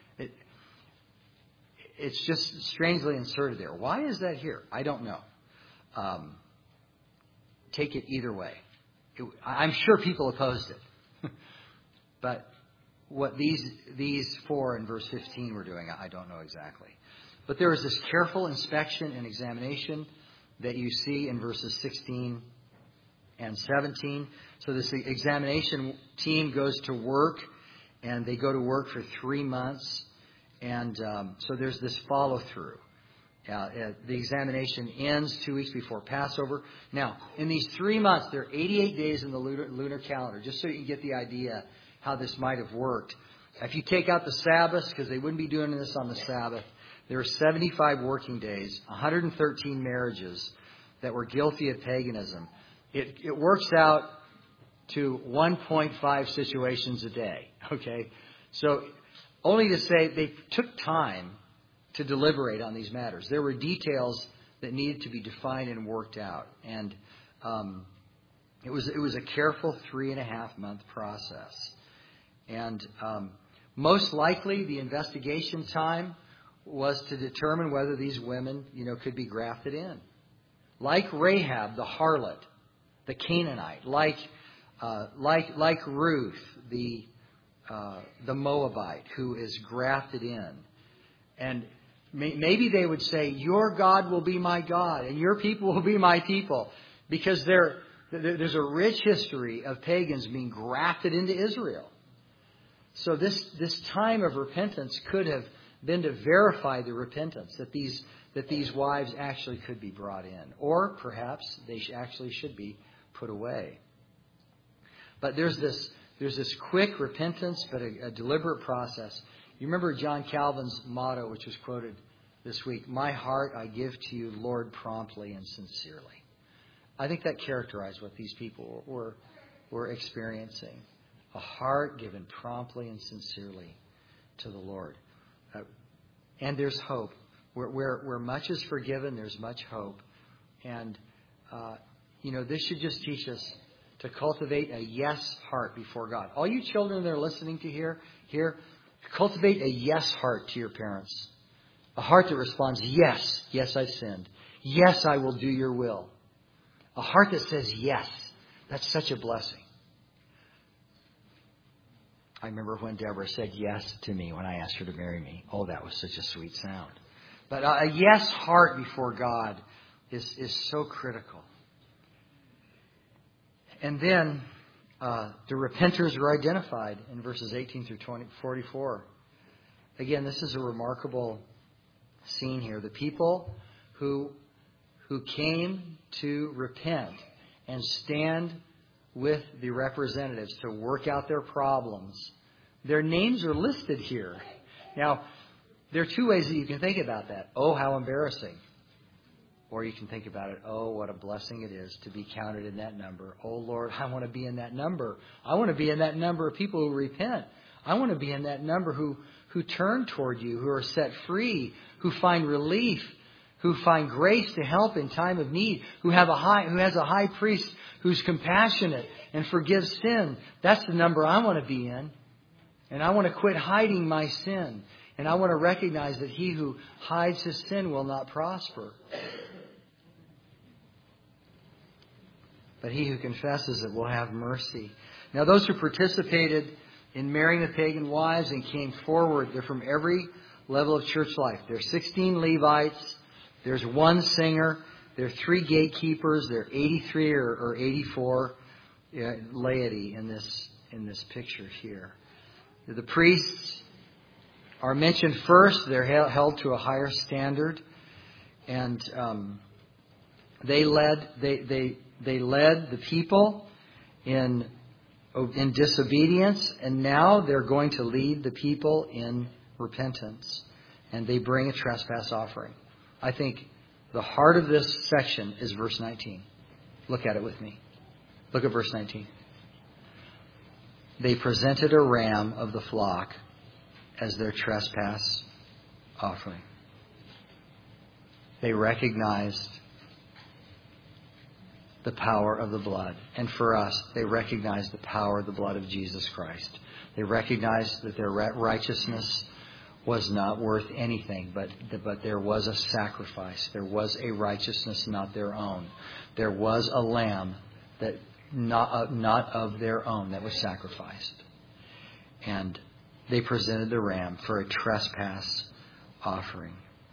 It's just strangely inserted there. Why is that here? I don't know. Take it either way. I'm sure people opposed it. But what these four in verse 15 were doing, I don't know exactly. But there is this careful inspection and examination that you see in verses 16 and 17. So this examination team goes to work, and they go to work for 3 months. And so there's this follow-through. The examination ends 2 weeks before Passover. Now, in these 3 months, there are 88 days in the lunar calendar, just so you can get the idea how this might have worked. If you take out the Sabbath, because they wouldn't be doing this on the Sabbath, there are 75 working days, 113 marriages that were guilty of paganism. It works out to 1.5 situations a day. Okay? So, only to say they took time to deliberate on these matters. There were details that needed to be defined and worked out. And it was a careful 3.5-month process. And most likely the investigation time was to determine whether these women, could be grafted in. Like Rahab, the harlot, the Canaanite, like Ruth, the Moabite, who is grafted in. And maybe they would say, your God will be my God, and your people will be my people. Because there's a rich history of pagans being grafted into Israel. So this time of repentance could have been to verify the repentance, that these wives actually could be brought in. Or perhaps they actually should be put away. But there's this quick repentance, but a deliberate process. You remember John Calvin's motto, which was quoted this week, "My heart I give to you, Lord, promptly and sincerely." I think that characterized what these people were experiencing. A heart given promptly and sincerely to the Lord. And there's hope. Where much is forgiven, there's much hope. And, this should just teach us to cultivate a yes heart before God. All you children that are listening to here, cultivate a yes heart to your parents. A heart that responds, yes, I've sinned. Yes, I will do your will. A heart that says yes. That's such a blessing. I remember when Deborah said yes to me when I asked her to marry me. Oh, that was such a sweet sound. But a yes heart before God is so critical. And then the repenters are identified in verses 18 through 44. Again, this is a remarkable scene here. The people who came to repent and stand with the representatives to work out their problems, their names are listed here. Now, there are two ways that you can think about that. Oh, how embarrassing. Or you can think about it, oh, what a blessing it is to be counted in that number. Oh, Lord, I want to be in that number. I want to be in that number of people who repent. I want to be in that number who turn toward you, who are set free, who find relief, who find grace to help in time of need, who has a high priest who's compassionate and forgives sin. That's the number I want to be in. And I want to quit hiding my sin. And I want to recognize that he who hides his sin will not prosper. But he who confesses it will have mercy. Now, those who participated in marrying the pagan wives and came forward, they're from every level of church life. There's 16 Levites. There's one singer. There are 3 gatekeepers. There are 83 or 84 laity in this picture here. The priests are mentioned first. They're held to a higher standard, and they led the people in disobedience, and now they're going to lead the people in repentance, and they bring a trespass offering. I think the heart of this section is verse 19. Look at it with me. Look at verse 19. They presented a ram of the flock as their trespass offering. They recognized the power of the blood. And for us, they recognized the power of the blood of Jesus Christ. They recognized that their righteousness was not worth anything, but there was a sacrifice. There was a righteousness not their own. There was a lamb that not of their own that was sacrificed. And they presented the ram for a trespass offering.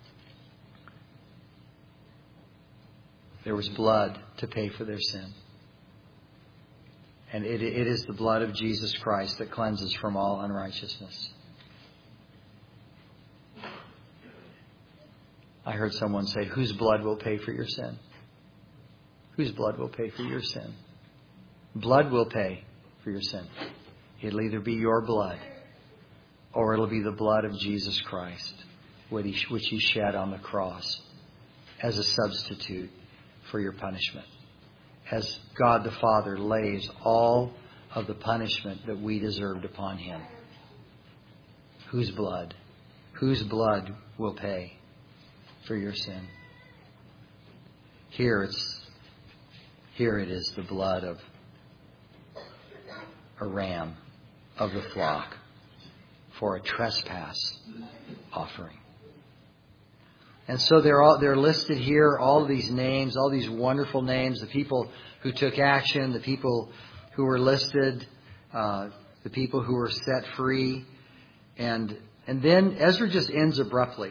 There was blood to pay for their sin. And it is the blood of Jesus Christ that cleanses from all unrighteousness. I heard someone say, whose blood will pay for your sin? Whose blood will pay for your sin? Blood will pay for your sin. It'll either be your blood or it'll be the blood of Jesus Christ, which He shed on the cross as a substitute for your punishment. As God the Father lays all of the punishment that we deserved upon Him. Whose blood? Whose blood will pay for your sin? Here it is the blood of a ram of the flock for a trespass offering. And so they're listed here, all of these names, all these wonderful names, the people who took action, the people who were listed, the people who were set free. And then Ezra just ends abruptly.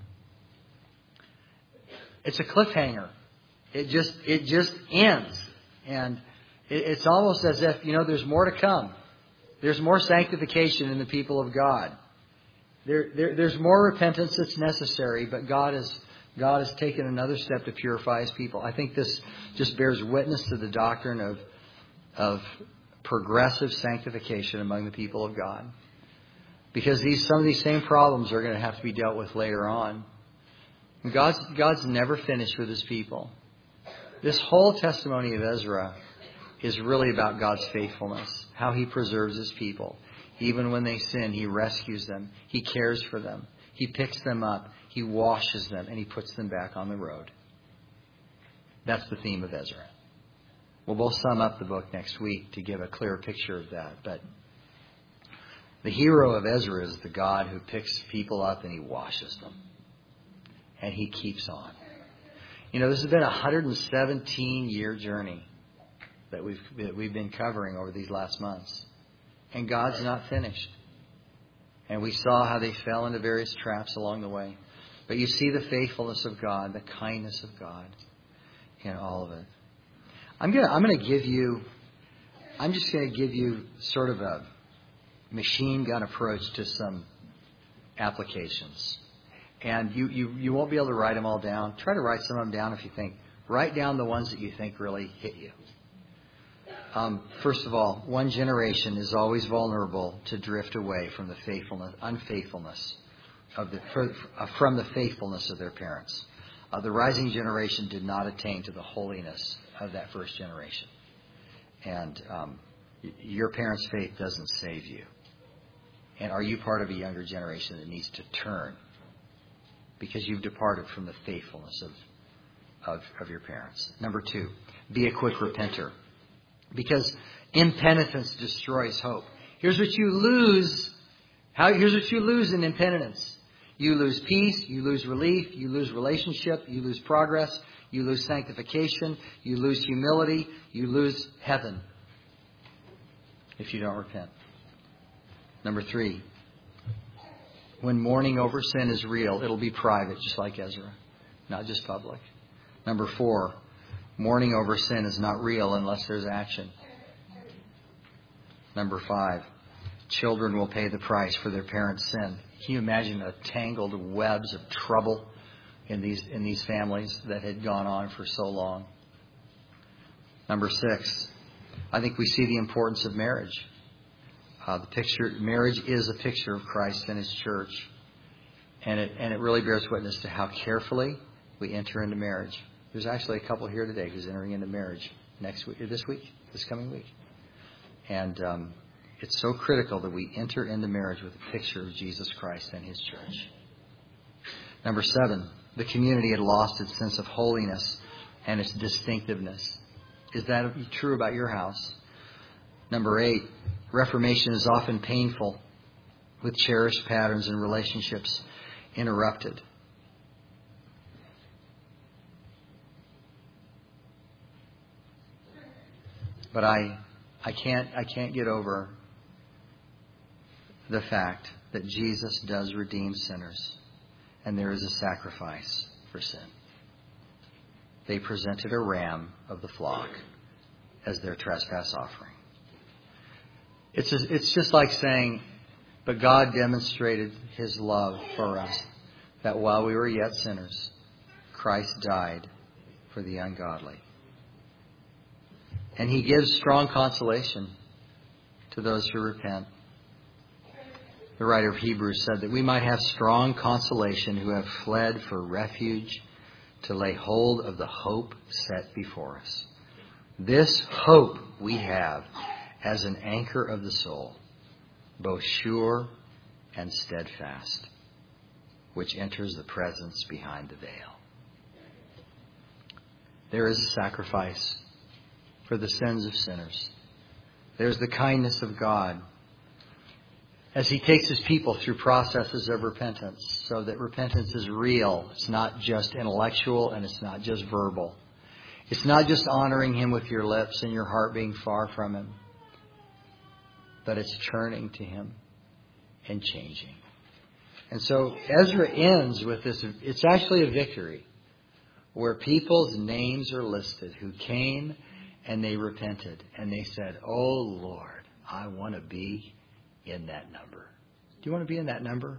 It's a cliffhanger. It just ends. And it's almost as if, there's more to come. There's more sanctification in the people of God. There's more repentance that's necessary, but God has taken another step to purify His people. I think this just bears witness to the doctrine of progressive sanctification among the people of God. Because some of these same problems are going to have to be dealt with later on. God's never finished with His people. This whole testimony of Ezra is really about God's faithfulness, how He preserves His people. Even when they sin, He rescues them. He cares for them. He picks them up. He washes them, and He puts them back on the road. That's the theme of Ezra. We'll both sum up the book next week to give a clearer picture of that. But the hero of Ezra is the God who picks people up and He washes them. And He keeps on. This has been a 117-year journey that we've been covering over these last months. And God's not finished. And we saw how they fell into various traps along the way. But you see the faithfulness of God, the kindness of God in all of it. I'm just going to give you sort of a machine gun approach to some applications. And you won't be able to write them all down. Try to write some of them down if you think. Write down the ones that you think really hit you. First of all, one generation is always vulnerable to drift away from the unfaithfulness from the faithfulness of their parents. The rising generation did not attain to the holiness of that first generation. And your parents' faith doesn't save you. And are you part of a younger generation that needs to turn because you've departed from the faithfulness of your parents? Number 2, be a quick repenter. Because impenitence destroys hope. Here's what you lose. Here's what you lose in impenitence. You lose peace. You lose relief. You lose relationship. You lose progress. You lose sanctification. You lose humility. You lose heaven if you don't repent. Number 3, when mourning over sin is real, it'll be private, just like Ezra, not just public. Number 4, mourning over sin is not real unless there's action. Number 5, children will pay the price for their parents' sin. Can you imagine the tangled webs of trouble in these families that had gone on for so long? Number 6, I think we see the importance of marriage. Marriage is a picture of Christ and His church, and it really bears witness to how carefully we enter into marriage. There's actually a couple here today who's entering into marriage this week. this coming week. And it's so critical that we enter into marriage with a picture of Jesus Christ and His church. Number 7, the community had lost its sense of holiness and its distinctiveness. Is that true about your house? Number 8, reformation is often painful, with cherished patterns and relationships interrupted. But I can't get over the fact that Jesus does redeem sinners, and there is a sacrifice for sin. They presented a ram of the flock as their trespass offering. It's just like saying, but God demonstrated His love for us, that while we were yet sinners, Christ died for the ungodly. And He gives strong consolation to those who repent. The writer of Hebrews said that we might have strong consolation who have fled for refuge to lay hold of the hope set before us. This hope we have as an anchor of the soul, both sure and steadfast, which enters the presence behind the veil. There is a sacrifice for the sins of sinners. There's the kindness of God as He takes His people through processes of repentance, so that repentance is real. It's not just intellectual and it's not just verbal. It's not just honoring Him with your lips and your heart being far from Him, but it's turning to Him and changing. And so Ezra ends with this. It's actually a victory where people's names are listed who came and they repented and they said, "Oh Lord, I want to be in that number." Do you want to be in that number?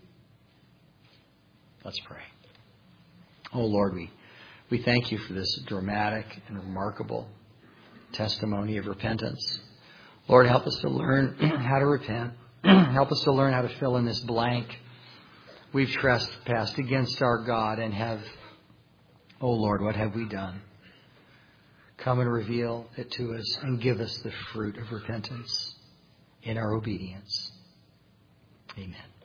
Let's pray. Oh Lord, we thank You for this dramatic and remarkable testimony of repentance. Lord, help us to learn how to repent. Help us to learn how to fill in this blank. We've trespassed against our God and have, oh Lord, what have we done? Come and reveal it to us and give us the fruit of repentance in our obedience. Amen.